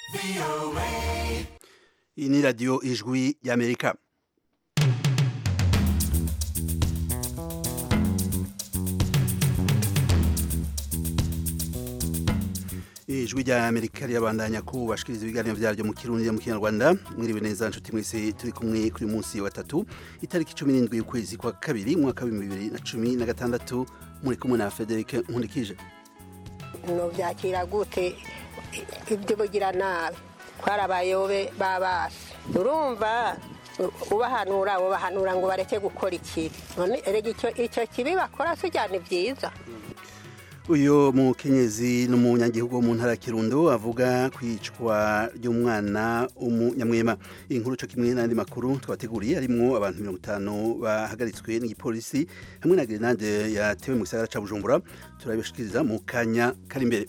Iyi ni radiyo ijwi y'Amerika. Ijwi ry'Amerika ryabandanya kubashikiriza ibiganiro vyaryo mu Kirundi mu Kinyarwanda. Mwiriwe neza nshuti mwese, turi kumwe kuri munsi wa 3 itariki 17 y'ukwezi kwa kabiri mwaka wa 2016 muri kumwe na Frederic Nkundikije. No byakira gute ibyo bugira nabi kwarabayobe babasi urumva ubahanura ngo bareke gukora ikibi none erege icyo kibi bakora sujyane byiza. Uyo mukenyezi n'umunyagihugu wo mu ntara ya Kirundo avuga kwicwa ry'umwana umunyamwema. Inkuru cyo kimwe n'andi makuru twateguriye arimwo abantu 50 bahagaritswe n'igipolisi hamwe na grenade yatewe mu gisagara ca Bujumbura, turabishikiriza mu kanya kari imbere.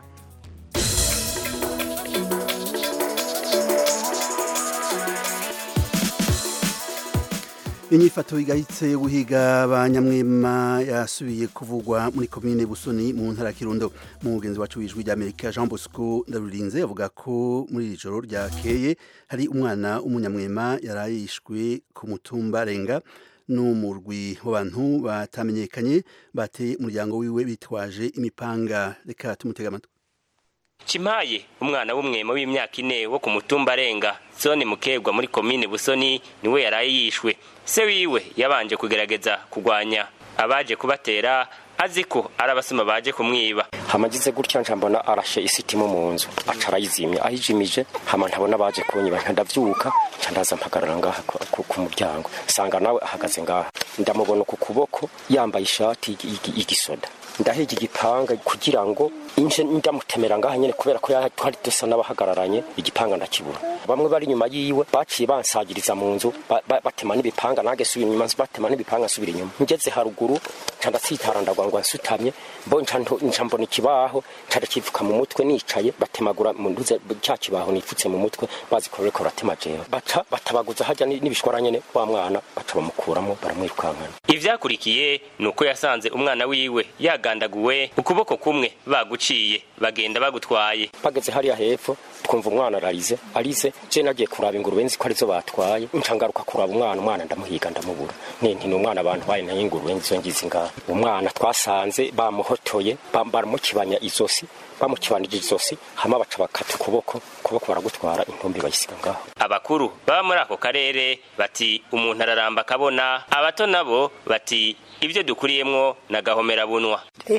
Inyifato igayitse yo guhiga abanyamwema yasubiye kuvugwa muri komine Busoni mu ntara ya Kirundo. Mugenzi wacu w'ijwi ry'Amerika Jean Bosco Ndarurinze avuga ko muri iri joro ryakeye hari umwana w'umunyamwema yarayishwe ku mutumba Renga n'umurwi w'abantu batamenyekanye bateye umuryango wiwe bitwaje imipanga. Reka tumutega amatwi. Chimaye umwana w'umwema w'imyaka 4 wo ku mutumba Renga zone Mukegwa muri komine Busoni niwe yarayishwe. Se wiwe yabanje kugerageza kugwanya abaje kubatera aziko arabasuma baje kumwiba. Hamagize gutya njambona arashe isitimo mu nzu acarayizimye ahijimije hama ntabona baje kunyiba ntandavyuka candaza mpagarara ngaha ku muryango sanga nawe ahagaze ngaha ndamubona ku kuboko yambaye ishati igisoda ndahege igipanga kugira ngo inje ndamutemera ngaha nyene kubera ko twari dusa n'abahagararanye igipanga ndakibura. Bamwe bari nyuma yiwe baciye bansagiriza mu nzu batema n'ibipanga nage subira inyuma batema n'ibipanga subira inyuma. Ngeze haruguru candatsitara ndagwangwa nsutamye mbona ikibaho carakivuka mu mutwe nicaye batemagura mu nduze cya kibaho nifutse mu mutwe bazikorera ko ratema jewe batabaguza hajya n'ibishwara nyene wa mwana baca bamukuramo baramwirukankana. Ivyakurikiye nuko yasanze umwana wiwe yagandaguwe ukuboko kumwe baguciye bagenda bagutwaye. Bageze hariya hepfo twumva umwana arize je nagiye kuraba ingurube nzi ko arizo batwaye ncangaruka kuraba umwana ndamuhiga ndamubura nti n'umwana abantu baye na ingurube nzo ngize ngaha. Umwana twasanze bamuhotoye baramukibanya izosi bamukibanije izosi hama baca bakata kuboko baragutwara intumbi bayisiga ngaho. Abakuru baba muri ako karere bati umuntu araramba kabona, abato nabo bati ibyo dukuriyemwo nagahomera bunwa.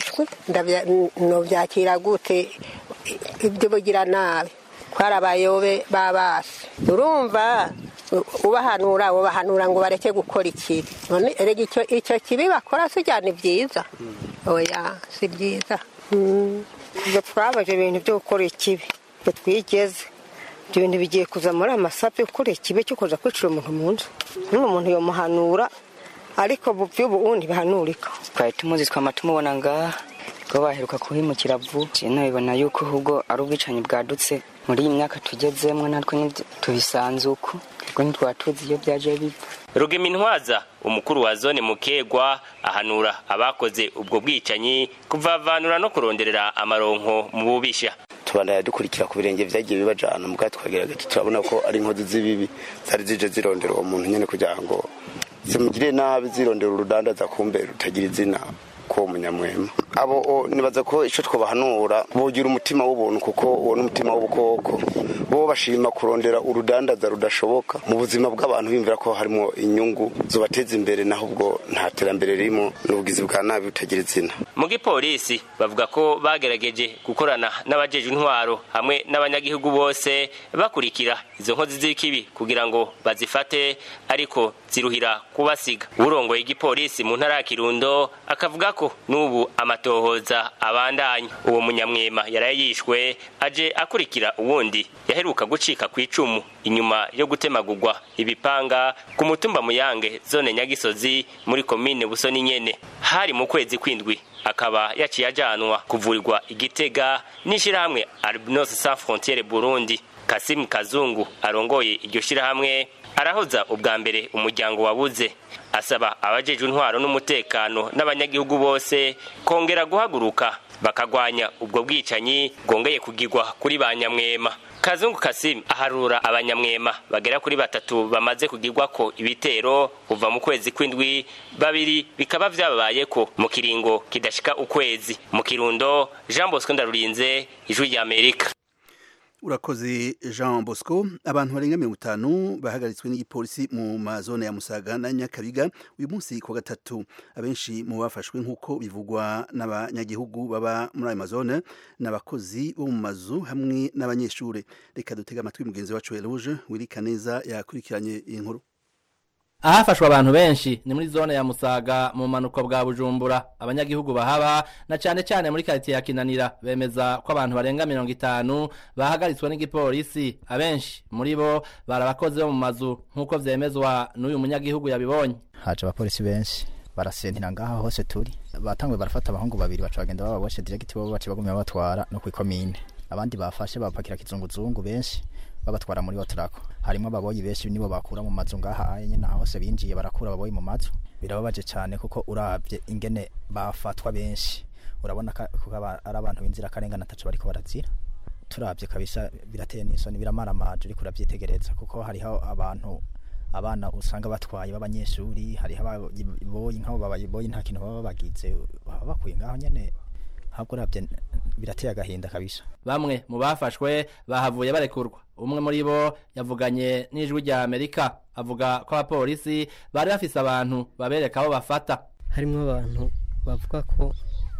No byakira gute ibyo bugira nabi kwarabayobe babasi urumva ubahanura ngo bareke gukora ikibi none erege icyo kibi bakora sujyane byiza. Oya si byiza. Ibyo twabaje ibintu byo gukora ikibi twigeze ibyo bintu bigiye kuza muri amasape gukora ikibi cyo kuza kwicira umuntu mu nzu n'umuntu yomuhanura ariko buvyubu undi bahanurika. Twari tumuzi twamatubona ngaha ko baheruka kuhimukira vuba cyane ibona yuko ahubwo ari ubwicanyi bwadutse muri iyi myaka tugezemwe natwe tubisanze uko ntitwatuzi iyo byaje bipfa. Rugemintwaza umukuru wa zone Mukegwa ahanura abakoze ubwo bwicanyi kuvavanura no kuronderera amaronko mu bubisha. Tubandaya dukurikira ku birenge vyagiye bibajana muga twageraga turabona ko ari inkozi zibibi zari zije zirondera uwo muntu nyene kugira ngo zimugire nabi zirondera urudandaza kumbe rutagira izina ko munyamwema. Abo nibaza ko ico twobahanura bogira umutima w'ubuntu kuko uwo n'umutima w'ubukoko bo bashima kurondera urudandaza rudashoboka mu buzima bw'abantu bimvira ko harimo inyungu zobateza imbere naho ubwo nta terambere ririmo n'ubugizi bwa nabi butagira izina. Mu gipolisi bavuga ko bagerageje gukorana n'abajeje intwaro hamwe n'abanyagihugu bose bakurikira izo nkozi z'ikibi kugira ngo bazifate ariko ziruhira kubasiga. Urongoye igipolisi mu ntara ya Kirundo akavuga ko n'ubu amatohoza abandanya. Uwo munyamwema yarayishwe aje akurikira uwundi yaheruka gucika kwicumu inyuma yo gutemagurwa ibipanga ku mutumba Muyange zone Nyagisozi muri komine Busoni nyene. Hari mu kwezi kwindwi akaba yaciye ajanwa kuvurirwa Igitega n'ishirahamwe Albinos Sans Frontières Burundi. Kasim Kazungu arongoye iryo shirahamwe arahoza ubwa mbere umuryango wabuze asaba abajejwe intwaro n'umutekano n'abanyagihugu bose kongera guhaguruka bakagwanya ubwo bwicanyi bwongeye kugirwa kuri ba Nyamwema. Kazungu Kasim aharura abanyamwema bagera kuri 3 bamaze kugirwa ko ibitero kuva mu kwezi kw'indwi, 2 bikaba vyababayeko mu kiringo kidashika ukwezi. Mu Kirundo, Jean Bosco Ndarurinze, Ijwi rya Amerika. Urakoze Jean Bosco. Abantu barenga 50 bahagaritswe n'igipolisi mu mazone ya Musaga na Nyakabiga uyu munsi ku gatatu. Abenshi mu bafashwe nkuko bivugwa n'abanyagihugu baba muri ayo mazone n'abakozi bo mu mazu hamwe n'abanyeshure. Reka dutega amatwi mugenzi wacu Eloge Wirikaneza yakurikiranye iyi nkuru. Ahafashwa abantu benshi ni muri zone ya Musaga mu manuko bwa Bujumbura. Abanyagihugu bahaba na cyane muri quartier ya Kinanira bemeza ko abantu barenga 50 bahagaritswe n'igipolisi. Abenshi muri bo barabakoze bo mu mazu nkuko vyemezwa n'uyu munyagihugu yabibonye. Haje abapolisi benshi barasentira ngaha hose turi. Batangwe barafata abahungu babiri bacagenda bababoshe direct bo bace bagumya batwara no kwikomine. Abandi bafashe bapakira kizunguzungu benshi babatwara muri Otrako. Harimo ababoyi benshi nibo bakura mu mazu ngaha nyene hose binjiye barakura ababoyi mu mazu. Birababaje cyane kuko uravye ingene bafatwa benshi. Urabona ko ari abantu binzira karengana tacu bariko barazira. Turavye kabisa birateye n'isoni biramaramaje uri kuravyitegereza kuko hariho abana usanga batwaye b'abanyeshuri, hariho ababoyi nk'abo babayiboyi nta kintu baba bagize bakuye ngaho nyene. Hakuravye birateye agahinda kabisa. Bamwe mu bafashwe bahavuye barekurwa. Umwe muri bo yavuganye n'Ijwi rya Amerika avuga ko abapolisi bari bafise abantu babereka aho bafata. Harimo abantu bavuga ko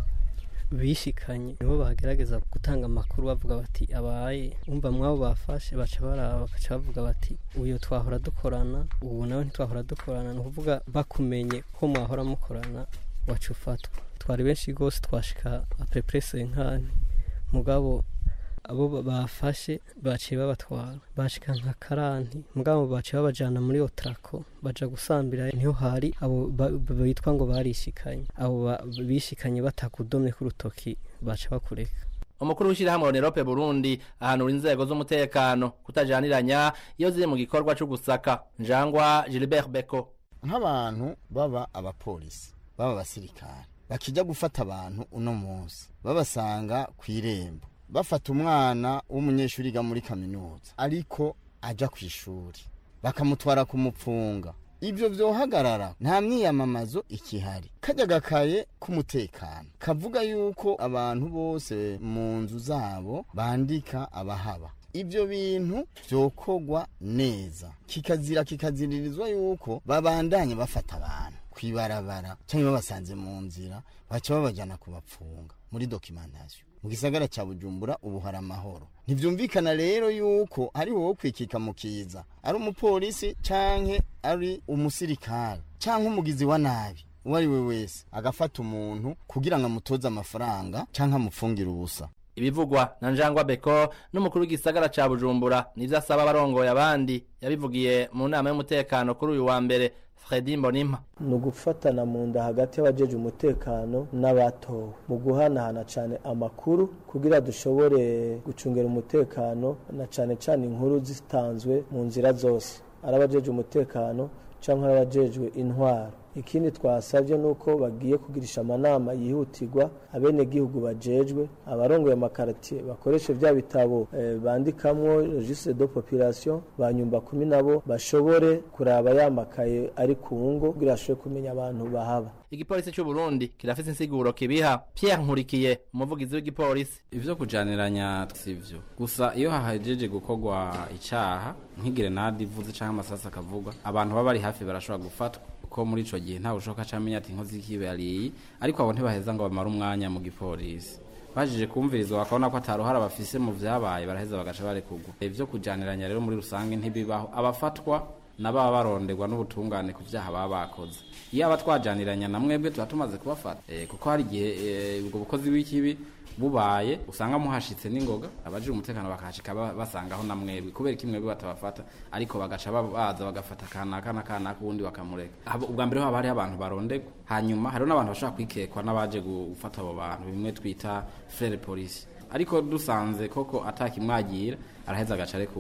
bishikanye nibo bagerageza gutanga amakuru bavuga bati abaye umva mwabo bafashe baca bavuga bati uyo twahora dukorana ubu nawe ntitwahora dukorana no kuvuga bakumenye ko mwahora mukorana wacufatwa. Twari benshi gose twashika aprepresse nkani mugabo abo bafashe baciye babatwara bashika nka karanti mugabo baciye babajana muri Otrako baja gusambira niho hari abo bitwa ngo barishikanye abo bishikanye batakudomye ku rutoki baca bakureka. Umukuru w'ishirahamwe Onerope Burundi ahanura inzego z'umutekano kutajaniranya iyo ziri mu gikorwa cyo gusaka. Njangwa Gilbert Beko: nk'abantu baba abapolisi baba abasirikare bakijya gufata abantu uno munsi babasanga kw'irembo bafata umwana w'umunyeshuri ga muri kaminuza ariko aja kw'ishuri bakamutwara kumupfunga, ibyo vyohagarara nta myiyamamazo ikihari. Kajya gakaye k'umutekano kavuga yuko abantu bose mu nzu zabo bandika abahaba. Ibyo bintu vyokogwa neza kikaziririzwa yuko babandanye bafata abantu kwibarabara cyangwa babasanze mu nzira baca babajana kubapfunga muri documentation. Mu gisagara ca Bujumbura ubu hari amahoro. Ntivyumvikana rero yuko ari wowe kwikika mu kiza ari umupolisi canke ari umusirikare canke umugizi wa nabi uwari we wese agafata umuntu kugira ngo amutoze amafaranga canke amufungire ubusa. Ibivugwa na Njangwa Beko n'umukuru w'igisagara ca Bujumbura nivyo asaba abarongoye abandi yabivugiye mu nama y'umutekano kuri uyu wa mbere. Fredy Mbonimpa: no gufatana mu nda hagati y'abajeje umutekano n'abatowe mu guhanahana cyane amakuru kugira dushobore gucungera umutekano na cyane inkuru zitanzwe mu nzira zose arabajeje umutekano cyangwa arabajejwe intwaro. Ikindi twasabye nuko bagiye kugirisha amanama yihutirwa abene gihugu bajejwe abarongoye amakartie bakoreshe vya bitabo bandikamwo registre de population banyumba 10 nabo bashobore kuraba yamakaye ari kungo girashwe kumenya abantu bahaba. Igipolisi cy'u Burundi kirafise insiguro kibiha. Pierre Nkurikiye umuvugizi w'igipolisi: ivyo kujaniranya sivyo gusa iyo hahejeje gukogwa icaha nk'igrenade ivuze canke amasasa akavuga abantu baba bari hafi barashobora gufatwa ko muri ico gihe nta ushoka camenya ati inkozi y'ikibe yari ariko abo ntibaheza ngo bamara umwanya mu gipolisi bajije kumvirizwa bakabona ko ataruhara bafise mu vyabaye baraheza bagaca barekugwa. Ivyo kujaniranya rero muri rusange ntibibaho. Abafatwa nababa baronderwa n'ubutungane ku vyaha baba bakoze. Iyo abatwajaniranya na mwebwe tuba tumaze kubafata kuko hari igihe ubwo bukozi w'ikibi bubaye usanga muhashitse n'ingoga abaje umutekano bakashika basangaho na mwebwe kubera kimwebwe batabafata ariko bagaca baza bagafata kana kundi bakamureka. Ubwa mbere haba hari abantu barondegwa hanyuma hari n'abantu bashaka kwikekwa n'abaje gufata abo bantu bimwe twita frere police ariko dusanze koko atakimwagira araheza agaca rekugwa.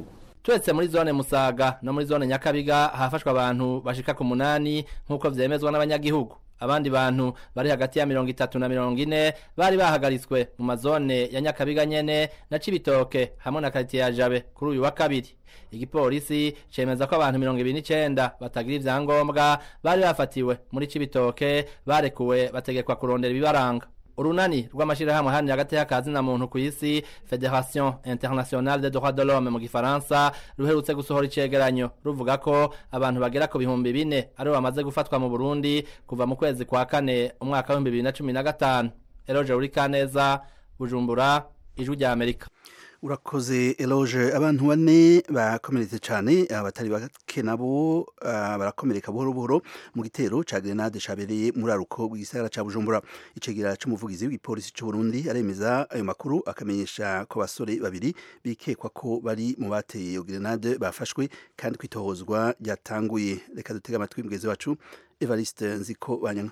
turetse muri zone Musaga no muri zone Nyakabiga hafashwe abantu bashika ku 8 nkuko vyemezwa n'abanyagihugu. Abandi bantu bari hagati ya 30 na 40 bari bahagaritswe mu mazone ya Nyakabiga nyene na Cibitoke hamwe na quartier ya Jabe kuri uyu wa kabiri. Igipolisi cemeza ko abantu 29 batagira ivyangombwa bari bafatiwe muri Cibitoke barekuwe bategekwa kurondera ibibaranga. Urunani rw'amashirahamwe hano hagati y'akazi na muntu ku isi Fédération Internationale des Droits de l'Homme mu Gifaransa ruherutse gusohora icegeranyo ruvuga ko abantu bagera ku 4,000 ari bamaze gufatwa mu Burundi kuva mu kwezi kwa kane umwaka wa 2015. Eloge Urikaneza, Bujumbura, Ijwi rya Amerika. Urakoze Eloge. Abantu bane bakomeretse cyane abatari bake nabo barakomereka buhoro buhoro mu gitero ca grenade cabereye muri aruko bw'isagara ca Bujumbura. Icegera c'umuvugizi w'igipolisi c'u Burundi aremeza ayo makuru akamenyesha ko basore babiri bikekwa ko bari mu bateye iyo grenade bafashwe kandi kwitohozwa ryatanguye. Reka dutega amatwi mweze wacu Evariste Nziko Banyana.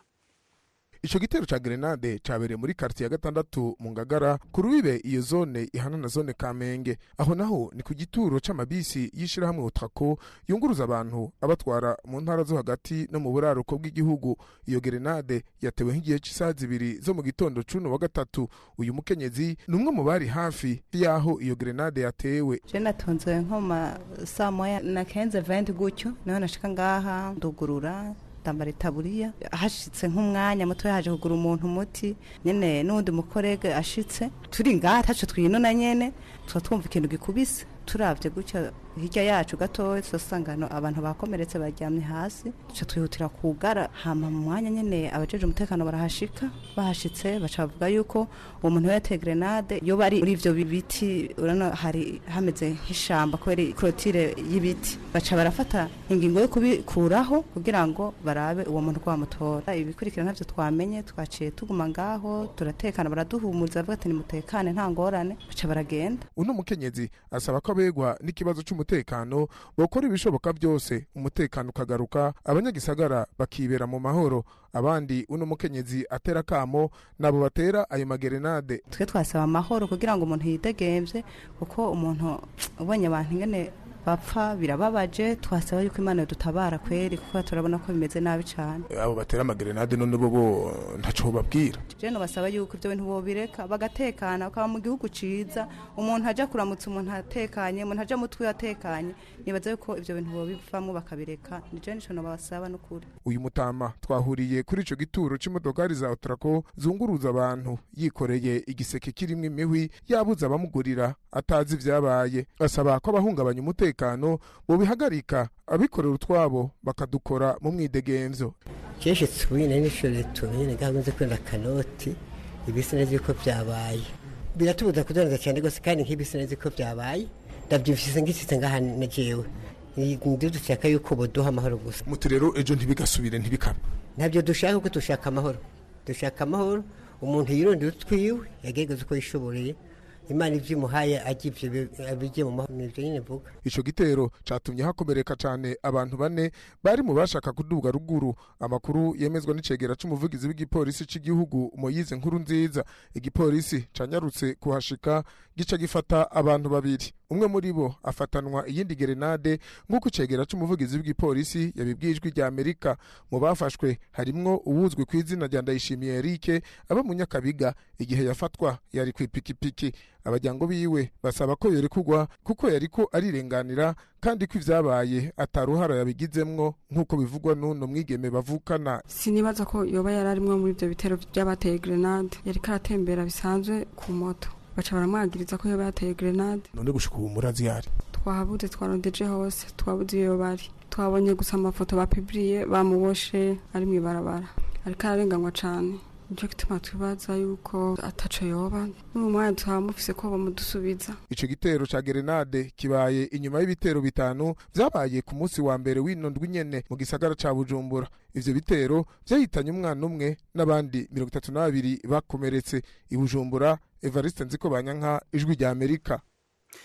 Ico gitero ca grenade cabereye muri quartier ya 6 mu Ngagara ku rubibe iyo zone ihana na zone Kamenge. Aho naho ni ku gituro c'amabisi yishira hamwe Utrako yunguruza abantu abatwara mu ntara zo hagati no mu buraruko bw'igihugu. Iyo grenade yatewe nk'igihe c'isaha 2 zo mu gitondo cuno wa gatatu. Uyu mukenyezi numwe mu bari hafi yaho iyo grenade yatewe. Je natonze nkoma saa moya na 15:20 gutyo naho nashika ngaha ndugurura tambara itaburiya hashitse nk'umwanya muto yaje kugura umuntu umuti nyene n'undi mukorege ashitse turi ngaha taco twinona nyene twumva ikintu gikubise turavye gutya hirya yacu gatoya sosangano abantu bakomeretse baryamye hasi cyo twihutira kugara hama mu mwanya nyene abajeje umutekano barahashika bahashitse bacavuga yuko uwo muntu yateye grenade yo bari muri ivyo biti urano hari hameze nk'ishamba kweri clôture y'ibiti baca barafata ingingo yo kubikuraho kugira ngo barabe uwo muntu kwa mutora ibikurikira ntavyo twamenye twaciye tuguma ngaho turatekana baraduhumuriza bavuga ati ni mutekane nta ngorane baca baragenda. Uno mukenyezi asaba ko abegwa n'ikibazo c'umutekano bokora ibishoboka byose umutekano ukagaruka abanyagisagara bakibera mu mahoro. Abandi uno mukenyezi atera kamo nabo batera ayo magerenade. Twe twasaba amahoro kugira ngo umuntu yidegemvye kuko umuntu ubonye abantu ngene bapfa birababaje. Twasaba yuko Imana dutabara kweri kuko turabona ko bimeze nabi cyane. Abo batera amagerenade none bo ntaco babwira. Je no basaba yuko ibyo bintu bobireka bagatekana bakaba mu gihugu ciza umuntu aja kuramutsa umuntu atekanye umuntu aja mutwe atekanye nibaza yuko ibyo bintu bobivamo bakabireka. Nije nico no basaba n'ukuri. Uyu mutama twahuriye kuri ico gituro c'imodokari za Utrako zunguruza abantu yikoreye igiseke kirimwe imihwi yabuza abamugurira atazi vyabaye. Asaba ko abahungabanya umutekano bo bihagarika abikorera utwabo bakadukora mu mwidegemvyo. Keshe twine n'ishore tubine gahamaze kwenda kanoti ibisinezi ko byabaye biratubuza kudandaza cyane gose kandi nk'ibisinezi ko byabaye ndavyifise ngitsitse ngaha najewe ndi dushaka yuko boduha amahoro gusa. Muti rero ejo ntibigasubire ntibikabe. Ntabyo dushaka ko dushaka amahoro. Dushaka amahoro umuntu yirondera utwiwe yagegeze uko yishoboreye Imana ivyimuhaye agivye abije mu mahoro n'ivyo nyene vuga. Ico gitero catumye hakomereka cane abantu bane bari mu bashaka kuduga ruguru. Amakuru yemezwa n'icegera c'umuvugizi w'igipolisi c'igihugu Moyize Nkuru Nziza. Igipolisi canyarutse kuhashika gica gifata abantu babiri. Umwe muri bo afatanwa iyindi grenade nk'uko icegera c'umuvugizi w'igipolisi yabibwijwe rya Amerika. Mu bafashwe harimwo uwuzwe kw'izina rya Ndayishimiye Eric aba mu Nyakabiga. Igihe yafatwa yari kw'ipikipiki. Abajyango biwe basaba ko yerekugwa kuko yariko arirenganira kandi ko ivyabaye ataruhara yabigizemwo nk'uko bivugwa n'uno mwigeme bavukana. Sinibaza ko yoba yararimwe muri ivyo bitero by'abateye grenade yariko aratembera bisanzwe ku moto baca baramwagiriza ko yoba yateye grenade. None gushika ubu murazi yari twahabuze twarondeje hose twabuze iyo bari twabonye gusa amafoto bapibriye bamuboshe ari mwibarabara ariko ararenganywa cane. Nico gituma twibaza yuko ataco yoba n'umwanya twamufise ko bamudusubiza. Ico gitero ca grenade kibaye inyuma y'ibitero bitanu vyabaye ku munsi wa mbere w'ino ndwi nyene mu gisagara ca Bujumbura. Ivyo bitero vyahitanye umwana umwe n'abandi 32 bakomeretse. I Bujumbura, Evariste Nziko Banyanka, Ijwi rya Amerika.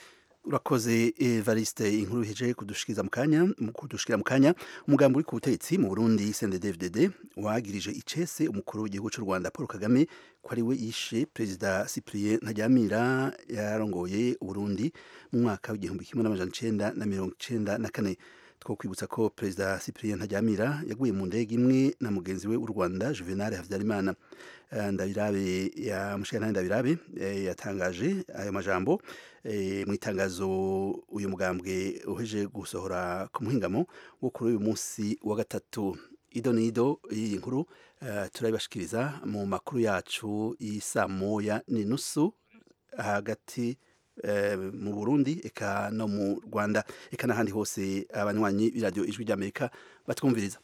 urakoze Evariste inkuru heje kudushikira mu kanya umugambi uri ku butegetsi mu Burundi CNDD-FDD wagirije icese umukuru w'igihugu cy'u Rwanda Paul Kagame ko ari we yishe Perezida Cyprien Ntaryamira yarongoye Burundi mu mwaka w'1994 two kwibutsa ko Perezida Cyprien Ntaryamira yaguye mu ndege imwe na mugenzi we w'u Rwanda Juvenal Havyarimana. Ndabirabe ya Mushikana Ndabirabe yatangaje ayo majambo mu itangazo uyu mugambwe uheje gusohora ku muhingamo wo kuri uyu munsi wa gatatu. Idonido iyi nkuru turabashikiriza mu makuru yacu isa moya n'inusu hagati mu Burundi eka no mu Rwanda eka n'ahandi hose abanywanyi b'iradio Ijwi ry'Amerika batwumviriza.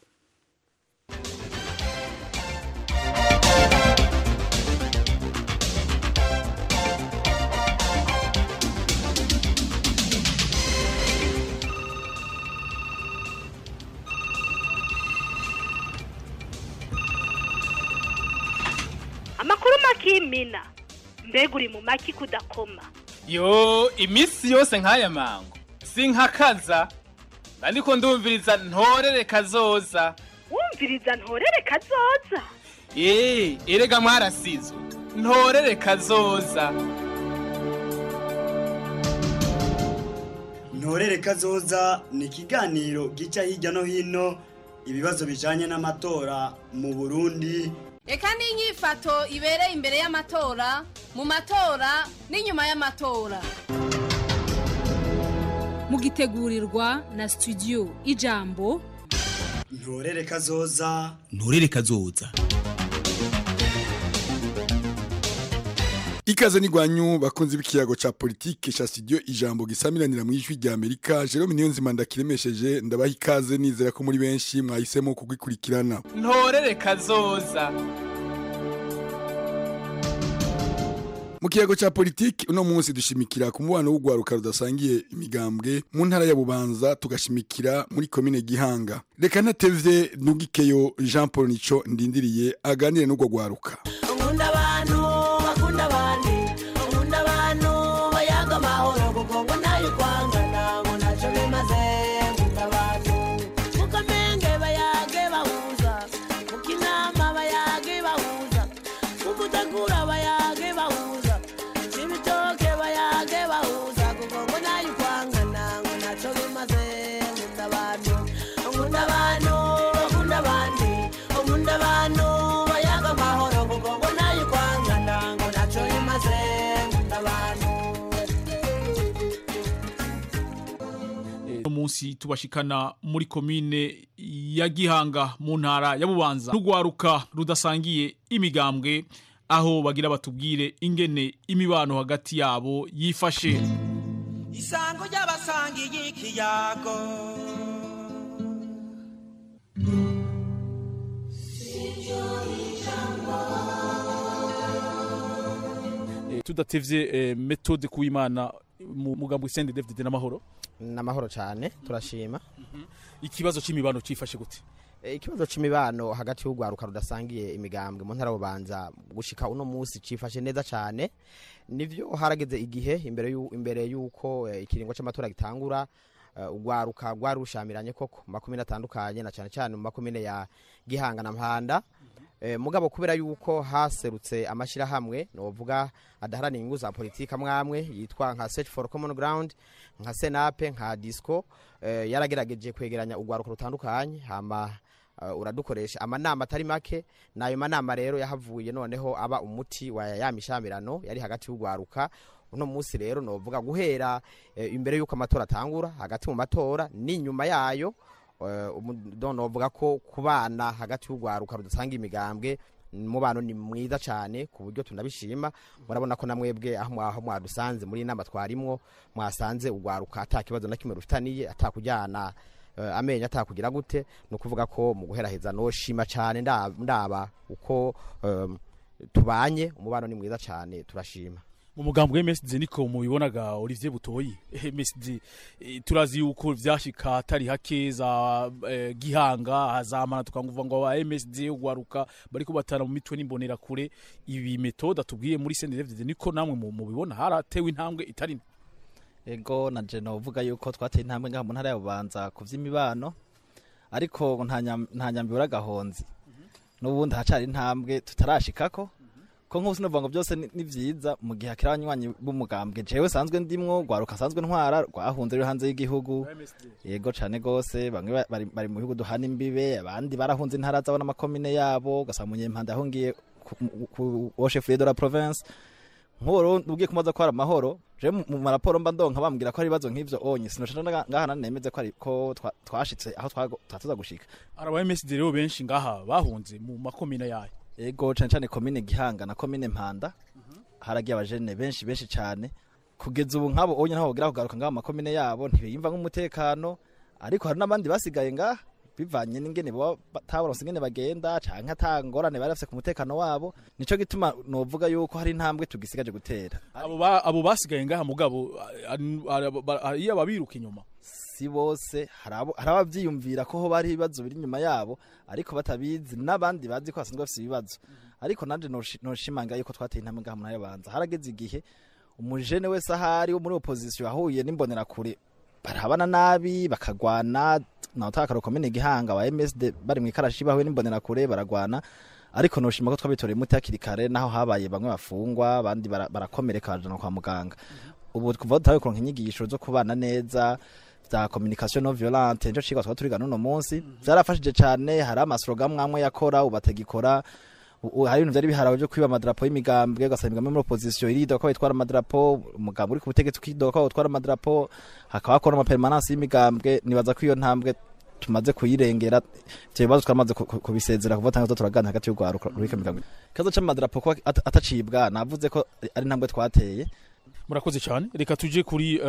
Amakuru makimina mbega uri mu maki kudakoma. Yo imisi yose nk'aya mango sinkakaza ndiko ndumviriza ntorere kazoza. Wumviriza ntorere kazoza? Erega mwarasizwe ntorere kazoza. Ntorere kazoza ni ikiganiro gica hirya no hino ibibazo bijanye n'amatora mu Burundi. Eka n'inyifato ibereye imbere y'amatora, mu matora n'inyuma y'amatora. Mugitegurirwa na studio Ijambo. Ntorere kazoza. Ntorere kazoza. Ikaze ni gwanyu bakunzi b'ikiyago ca politike ca studio Ijambo gisamiranira mu Ijwi ry'Amerika. Jerome Niyonzima ndakiremesheje ndabaha ikaze nizera ko muri benshi mwahisemo kugikurikirana. Ntorere kazoza. Mu kiyago ca politike uno munsi dushimikira ku mubano w'ugwaruka rudasangiye imigambwe mu ntara ya Bubanza tugashimikira muri commune Gihanga. Reka natevye Nugikeyo Jean Paul Nico ndindiriye aganire n'ugwo gwaruka. Nkunda abantu bakunda abandi, nkunda abantu bayaga mahoro kuko nayo kwangana ngo naco bimaze. Nkunda abantu mukamenge bayage bahuza, mukinama bayage bahuza, mukudakura bayage bahuza, chibitoke bayage bahuza kuko nayo kwangana ngo naco bimaze. Nkunda abantu bakunda abandi, nkunda abantu bayaga mahoro kuko nayo kwangana ngo naco bimaze. Nkunda abantu. Umunsi tubashikana muri komine ya Gihanga mu ntara ya Bubanza n'ugwaruka rudasangiye imigambwe aho bagira batubwire ingene imibano hagati yabo yifashe. Isango ry'abasangiye ikiyago. Tudatevye metode kuimana mugambo CNDD-FDD n'amahoro n'amahoro cyane turashima. Ikibazo c'imibano cifashe gute? Ikibazo c'imibano hagati y'ugwaruka rudasangiye imigambwe mu ntara Bubanza gushika uno munsi cifashe neza cyane. Nivyo harageze igihe imbere yuko ikiringo c'amatora gitangura ugwaruka gwarushamiranye koko makomine atandukanye na cyane mu makomine ya Gihanga na Mpanda. Mugabo kubera yuko haserutse amashira hamwe novuga adaharana inyungu za politika mwamwe yitwa nka Search for Common Ground, nka Senape, nka Disco, yaragerageje kwegeranya ugwaruka rutandukanye hama uradukoresha amanama atari make. Nayo manama rero yahavuye noneho aba umuti wa yamishamirano yari hagati y'ugwaruka. Uno munsi rero novuga guhera imbere yuko amatora atangura, hagati mu matora n'inyuma yayo, novuga ko kubana hagati y'ugwaruka rudasanga imigambwe mubano ni mwiza cyane ku buryo tunabishima. Murabona ko namwebwe aho mwadusanze muri inama twarimwo mwasanze ugwaruka atakibazo na kimwe rufitaniye, atakujyana amenya atakugira gute. No kuvuga ko mu guheraheza no shima cyane ndaba uko tubanye, umubano ni mwiza cyane turashima. Mu mugambo wa MSD niko mubibonaga Olivier Butoyi. MSD turazi yuko vyashika atari hakeza Gihanga hazamana tukanguva ngo wa MSD ugwaruka bariko batara mu mitwe n'imbonera kure. Ibi metode atubwiye muri CNDD-FDD niko namwe mubibona haratewe intambwe itari? ego na je novuga yuko twateye intambwe ngaha mu ntara ya Bubanza ku vy'imibano ariko nta nyambura gahonzi n'ubundi hacari intambwe tutarashikako ko nk'ubu sinovuga ngo byose ni vyiza mu gihe akira abanywanyi b'umugambwe jewe sanzwe ndimwo gwaruka sanzwe ntwara rwahunze rero hanze y'igihugu yego cane gose bamwe bari mu bihugu duhana imbibe abandi barahunze intara zabona amakomine yabo gasaba munyempanda yahungiye ku chef de la province nkoro ugiye kumaza ko ari amahoro je mu maraporo mba ndonka bambwira ko ari ibibazo nk'ivyo onye sinoshana ngaha nemeze ko ariko twashitse aho twatuza gushika araba MSD rero benshi ngaha bahunze mu makomine yayo ego cane komine Gihanga na komine Mpanda haragiye abajene benshi cane kugeza ubu nkabo onye ntaho gira kugaruka ngaha makomine yabo ntibiyimva nk'umutekano ariko hari nabandi basigaye ngaha bivanye n'ingene batabaronse ingene bagenda canke atangorane barafise ku mutekano wabo nico gituma novuga yuko hari intambwe tugisigaje gutera abo basigaye ngaha mugabo iyo babiruka inyuma si bose harabavyiyumvira ko ho bari ibibazo biri inyuma yabo ariko batabizi n'abandi bazi ko basanzwe bafise ibibazo ariko nanje noshimanga yuko twateye intambwe ngaha mu yabanza harageze igihe umujene wese ahari wo muri opposition ahuye n'imbonera kure barabana nabi bakagwana na utakaro komene Gihanga wa MSD bari mu ikarashi bahuye n'imbonera kure baragwana ariko noshima ko twabitoreye muti hakiri kare naho habaye bamwe bafungwa abandi barakomereka bajana kwa muganga ubu kuva tawe kuronka inyigisho zo kubana neza za communication non violente njo cigwa twaturiga none munsi byarafashije cyane hari amaslogan mwamwe yakora ubategikora hari ibintu byari biharawe byo kwiba amadrapo y'imigambwe gasanga muri opposition irido ko bitwara amadrapo umugambwe uri ku butegetsi kido ko bitwara amadrapo hakaba akora ama permanence y'imigambwe nibaza ko iyo ntambwe tumaze kuyirengera cyo bibazo twamaze kubisezera kuva tangazo turagana hagati y'ugwaruka rurika migambwe kazo c'amadrapo ko atacibwa navuze ko ari ntambwe twateye murakoze cyane reka tuje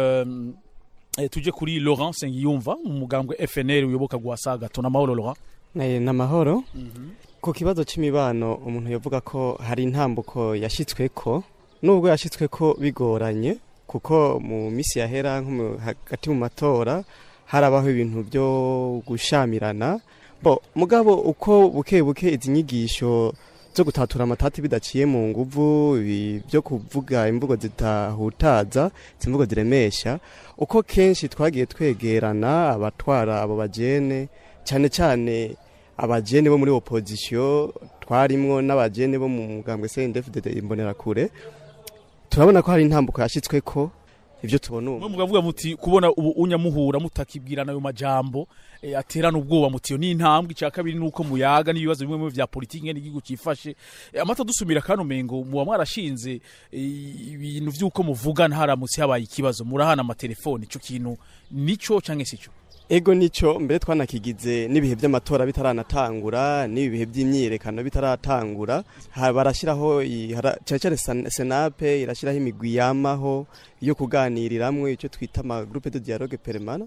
kuri Laurent Sengiyumva umugambwe FNL uyoboka gwasaga tuna mahoro Laurent na mahoro ku kibazo c'imibano umuntu yavuga ko hari intambuko yashitsweko nubwo yashitsweko bigoranye kuko mu misi yahera nko hagati mu matora harabaho ibintu byo gushamirana mugabo uko buke izi nyigisho zo gutatura amatati bidaciye mu nguvu byo kuvuga imvugo zitahutaza imvugo ziremesha uko kenshi twagiye twegerana abatwara abo bajene cyane abajene bo muri opposition twarimwo n'abajene bo mu mugambwe CNDD-FDD imbonera kure turabona ko hari intambuko yashitsweko ivyo tubona ubu mugavuga muti kubona ubu unyamuhura mutakibwirana ayo majambo aterana ubwoba mutiyo ni intambwe cya kabiri nuko muyaga n'ibibazo bimwe vya politiki n'igihugu cifashe amata dusumira kano mengo muwa mwarashinze ibintu vyuko muvugana haramutse habaye ikibazo murahana amatelefone ico kintu nico canke sico ego nico mbere twanakigize n'ibihe by'amatora bitaranatangura n'ibihe by'imyiyerekano bitaratangura barashiraho cyane senape irashiraho imigwi yamaho yo kuganiriramwe icyo twita ama groupe de dialogue permanent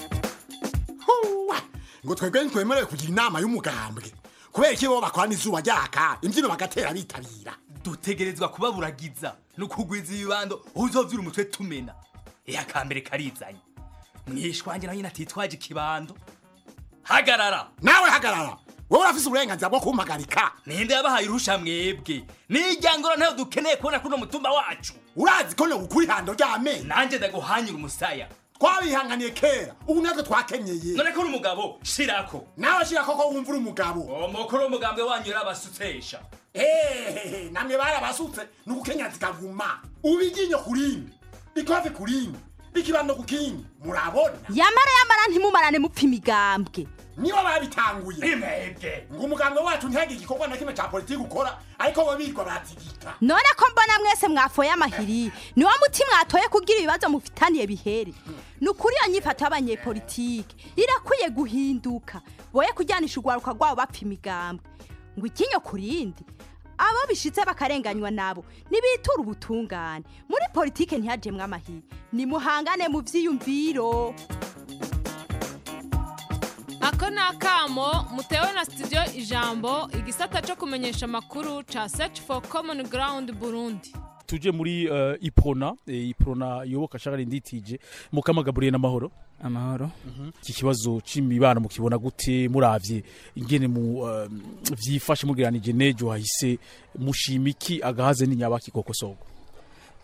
ngo twebwe ntwemerewe kugira inama y'umugambwe kubera iki bo bakora n'izuba ryaka imbyino bagatera bitabira dutegerezwa kubaburagiza no kugwiza ibibando uzovyura umutwe tumena yakambere karizanye mwishwanje nayo natitwaje kibando hagarara nawe hagarara wowe urafise uburenganzira bwo kumpagarika ninde yabahaye urusha mwebwe nijyangoro ntayo dukeneye kubona kuno mutumba wacu urazi ko no ukuri hando ryame nanje ndaguhanyura umusaya twabihanganiye kera ubu natwe twakenyeye none ko uri umugabo shirako nawe shirako ko wumva uri umugabo umukuru umugambwe wanyu yarabasutesha namwe barabasutse n'ugukenya zikaguma ubiginyo kurindi ikofi kurindi ikibando kukini murabona yamara ntimumarane mupfa imigambwe niba babitanguye imebwe ngo umugambwe wacu ntihagire igikorwa na kimwe cya politiki ukora ariko bo bigwa batigika none ko mbona mwese mwafoye amahiri niwo muti mwatoye kugira ibibazo mufitaniye bihere nukuri iyo nyifato y'abanyepolitike irakwiye guhinduka boye kujyanisha urwaruka rwabo bapfa imigambwe ngo ikinyo kurindi abo bishitse bakarenganywa nabo nibitura ubutungane muri politike ntihajemwe amahiri nimuhangane mu vyiyumviro ako nakamo mutewe na studio Ijambo igisata cyo kumenyesha makuru ca Search for Common Ground Burundi tuje muri iprona yoboka shagari nditije mukama Gabriel n'amahoro amahoro iki kibazo c'imibano mukibona gute muravye ingene mu vyifashe mugiranije nejo hahise mushimiki agahaze n'inyabaki kokosogo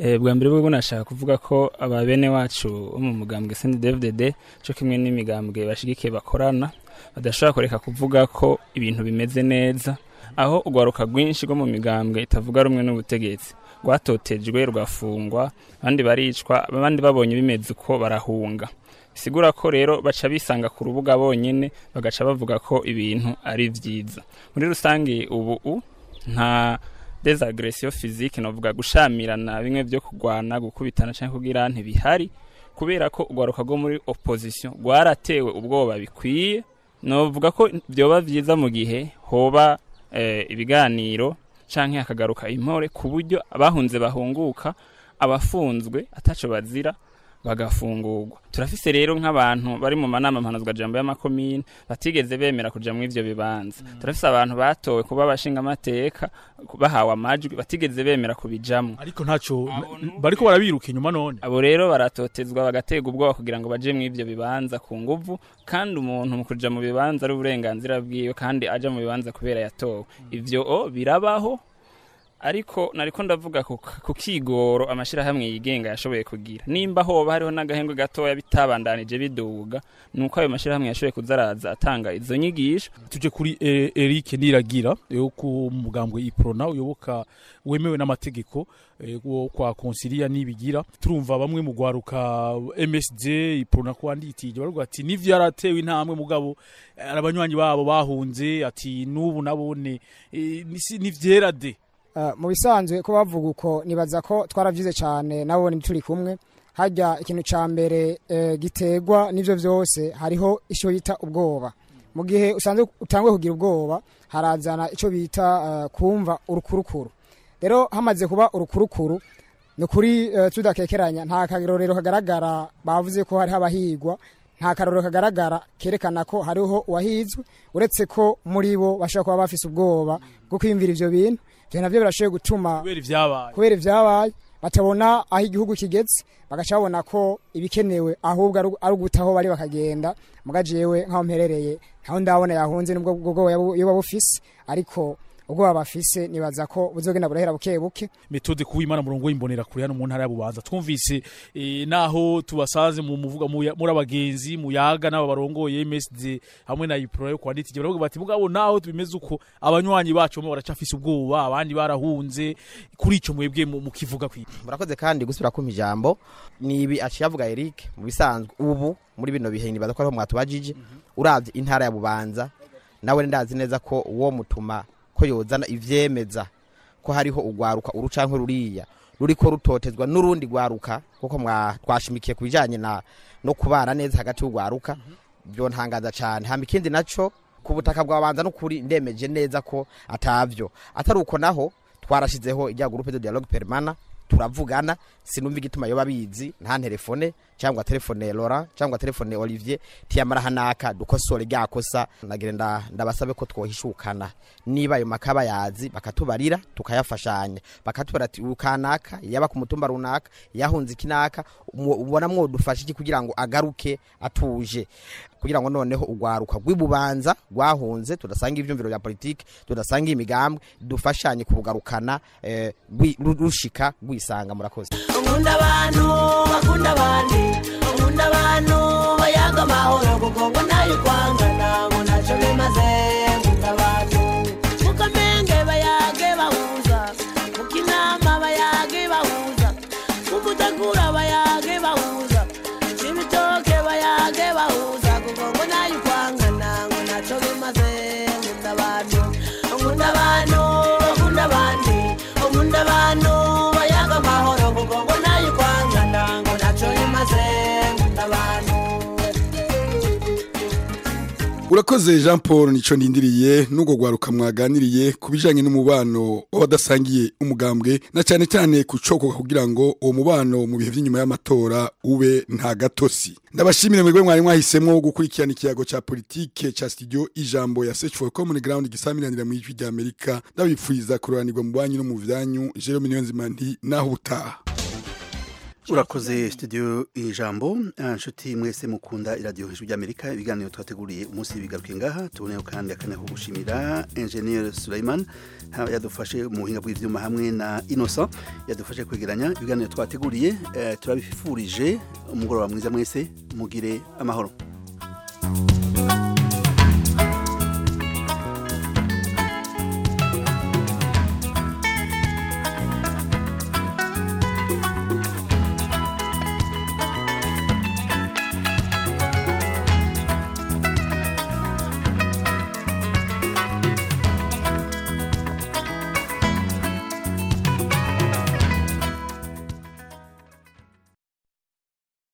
bwa mbere bwo nashaka kuvuga ko ababene wacu bo mu mugambwe CNDD-FDD cyo kimwe n'imigambwe bashigikiye bakorana badashobora kureka kuvuga ko ibintu bimeze neza aho ugwaruka rwinshi rwo mu migambwe itavuga rumwe n'ubutegetsi rwatotejwe rwafungwa abandi baricwa abandi babonye bimeze uko barahunga sigura ko rero baca bisanga ku rubuga bonyene bagaca bavuga ko ibintu ari vyiza muri rusange ubu nta desagression physique novuga gushamirana bimwe byo kugwana gukubitana canke kugira ntibihari kubera ko ugwaruka rwo muri opposition gwaratewe ubwoba bikwiye novuga ko byoba vyiza mu gihe hoba ibiganiro canke akagaruka impore ku buryo abahunze bahunguka abafunzwe ataco bazira bagafungurwa turafise rero nk'abantu bari mu manama mpanuzwa jambo y'amakomine batigeze bemera kuja mu ivyo bibanza turafise abantu batowe kuba bashinga amateka bahawe amajwi batigeze bemera kubijamwe ariko ntaco bariko barabiruka inyuma none abo rero baratotezwa bagatega ubwoba kugira ngo baje mu ivyo bibanza ku nguvu kandi umuntu mu kuja mu bibanza ari uburenganzira bwiyo kandi aja mu bibanza kubera yatowe ivyo birabaho ariko nariko ndavuga ku kigoro amashirahamwe yigenga yashoboye kugira nimba hoba hariho n'agahengwe gatoya bitabandanije biduga nuko ayo mashirahamwe yashoboye kuzaraza atanga izo nyigisho tuje kuri Eric Niragira yo ku mugambwe Iprona uyoboka wemewe n'amategeko kwa konsilia nibigira turumva bamwe mu gwaruka MSD Iprona kwanditije baruga ati nivyo yaratewe intambwe mugabo abanywanyi babo bahunze ati nubu nabone nivyera de mu bisanzwe ko bavuga uko nibaza ko twaravyize cyane nabone turi kumwe hajya ikintu ca mbere gitegwa nivyo vyose hariho ico yita ubwoba mu gihe usanzwe utangwe kugira ubwoba harazana ico bita kumva urukurukuru rero hamaze kuba urukurukuru no kuri tudakekeranya nta kagirorero kagaragara bavuze ko hari habahigwa nta karorero kagaragara kerekana ko hariho wahizwe uretse ko muri bo bashaka kuba bafise ubwoba bwo kwimvira ivyo bintu navyo birashoboye gutuma kubera ivyabaye batabona aho igihugu kigeze bagaca babona ko ibikenewe ahubwo ari ugutaho bari bakagenda mugajewe nkaho mperereye ntaho ndabona yahunze nubwo bwo yoba bufise ariko ubwo babafise nibaza ko buzogenda burahera buke buke metode kuwimana murongo imbonera kuri hano mu ntara y'Ububanza twumvise naho tubasaze mu muvuga muri abagenzi muyaga nabo barongoye MSD hamwe na Ipro yo kwanditije baravuga bati mugabo naho tubimeze uko abanywanyi bacu mo baracafise ubwoba abandi barahunze kuri ico mwebwe mu kivuga kwi murakoze kandi gusubira ku ijambo nibi aciyavuga Eric mu bisanzwe ubu muri bino bihe nibaza ko ariho mwatubajije uravye intara y'Ububanza nawe ndazi neza ko uwo mutuma ko yozana ivyemeza ko hariho ugwaruka urucanke ruriya ruriko rutotezwa nurundi gwaruka kuko twashimikiye kubijanye no kubana neza hagati y'ugwaruka byo ntangaza cyane hama ikindi naco ku butaka bw'abanza no kuri ndemeje neza ko atavyo atari uko naho twarashizeho ijya groupe de dialogue permanent turavugana sinumva igituma yoba bizi nta telefone cyangwa telefone Laurent cyangwa telefone Olivier tiyamara hanaka dukosore ryakosa nagenda ndabasabe ko twohishukana niba ayo makaba yazi bakatubarira tukayafashanya bakatubara ati ukanaka yaba ku mutumba runaka yahunze kinaka ubona mwo dufasha iki kugira ngo agaruke atuje kugira ngo noneho ugwaruka rw'Ibubanza rwahunze tudasanga ivyumviro bya politike tudasanga imigambwe dufashanye kubugarukana rushika rwisanga murakoze Nkunda abantu bakunda abandi nkunda abantu bayaga amahoro kuko ngo nayo kwangana ngo naco bimaze nkunda abantu mukamenge bayage bahuza mukinama bayage bahuza mumutagura bayage bahuza ibitoke bayage bahuza kuko ngo nayo kwangana ngo naco bimaze nkunda abantu nkunda abantu bakunda abandi nkunda abantu bayaga amahoro kuko ngo nayo kwangana ngo naco bimaze nkunda abantu urakoze Jean Paul nico ndindiriye nugo gwaruka mwaganiriye kubijanye n'umubano w'abadasangiye umugambwe na cyane cyane kucokoka kugira ngo uwo mubano mu bihe by'inyuma y'amatora ube nta gatosi ndabashimire mwebwe mwari mwahisemo gukurikirana ikiyago ca politike ca studio ijambo ya Search for Common Ground gisamiranira mu ijwi ry'Amerika ndabipfuiza kuroranirwa mu banyu no mu vyanyu Jerome Niyonzima nti naho utaha urakoze studio ijambo nshuti mwese mukunda iradiyo hejuru y'Amerika ibiganiro twateguriye umunsi bigaruke ngaha tuboneho kandi akanya ko gushimira Engineer Sulaiman yadufashe mu buhinga bw'ivyuma hamwe na Innocent yadufashe kwegeranya ibiganiro twateguriye turabifurije umugoroba mwiza mwese mugire amahoro